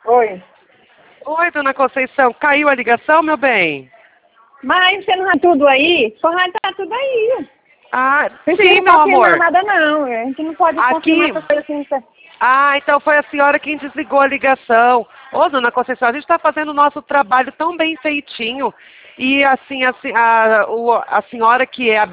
Oi. Oi, dona Conceição. Caiu a ligação, meu bem? Mas você não tá tudo aí? Só vai estar tudo aí. Ah, A gente sim, não meu pode confirmar amor. nada, não. A gente não pode Aqui. confirmar essas coisas assim. Ah, então foi a senhora quem desligou a ligação. Ô, dona Conceição, a gente está fazendo o nosso trabalho tão bem feitinho. E assim, a senhora que é a